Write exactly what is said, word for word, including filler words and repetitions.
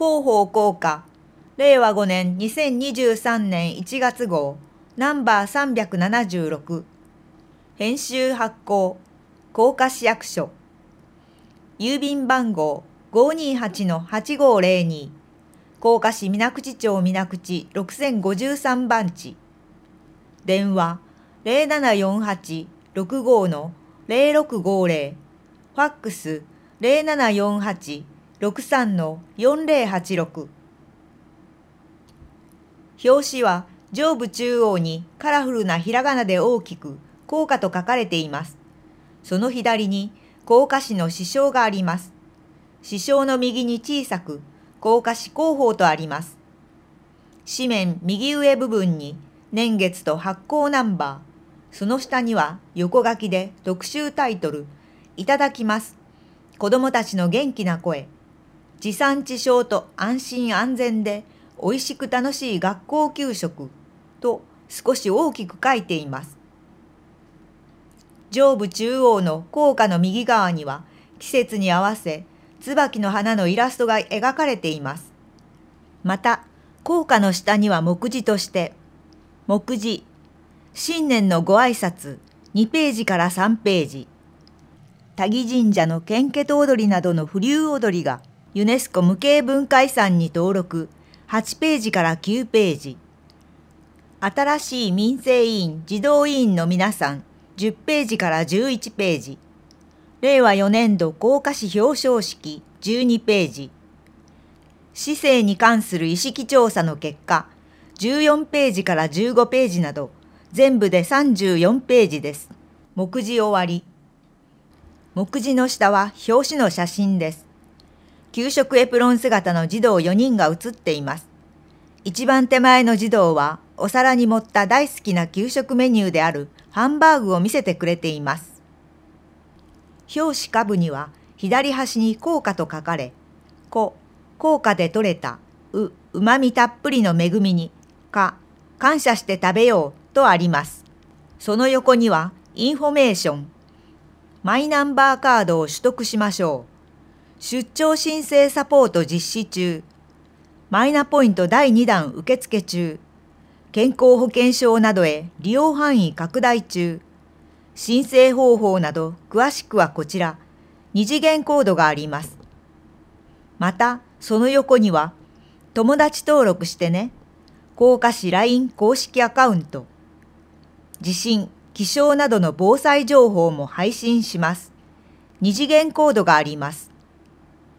広報効果、れいわごねんにせんにじゅうさんねんいちがつ号、ナンバーさんびゃくななじゅうろく、編集発行、甲賀市役所、郵便番号 ごーにーはちのはちごーぜろに、甲賀市水口町水口ろくせんごじゅうさんばんち、電話ゼロななよんはちろくごのゼロろくごぜろ、ファックスゼロななよんはちろくさんのよんぜろはちろく。表紙は上部中央にカラフルなひらがなで大きく甲賀と書かれています。その左に甲賀市の支章があります。支章の右に小さく甲賀市広報とあります。紙面右上部分に年月と発行ナンバー、その下には横書きで特集タイトル、いただきます。子どもたちの元気な声。地産地消と安心安全でおいしく楽しい学校給食と少し大きく書いています。上部中央の校歌の右側には季節に合わせ椿の花のイラストが描かれています。また校歌の下には目次として目次、新年のご挨拶にページからさんページ、多義神社の献血踊りなどの風流踊りがユネスコ無形文化遺産に登録はちページからきゅうページ、新しい民生委員児童委員の皆さんじゅっページからじゅういちページ、れいわよねんど甲賀市表彰式じゅうにページ、市政に関する意識調査の結果じゅうよんページからじゅうごページなど全部でさんじゅうよんページです。目次終わり。目次の下は表紙の写真です。給食エプロン姿の児童よにんが写っています。一番手前の児童はお皿に盛った大好きな給食メニューであるハンバーグを見せてくれています。表紙下部には左端に校歌と書かれ、こ、校歌で採れた、う、うまみたっぷりの恵みに、か、感謝して食べようとあります。その横にはインフォメーション、マイナンバーカードを取得しましょう。出張申請サポート実施中。マイナポイントだいにだん受付中。健康保険証などへ利用範囲拡大中。申請方法など詳しくはこちら、二次元コードがあります。また、その横には、友達登録してね。甲賀市 ライン 公式アカウント。地震、気象などの防災情報も配信します。二次元コードがあります。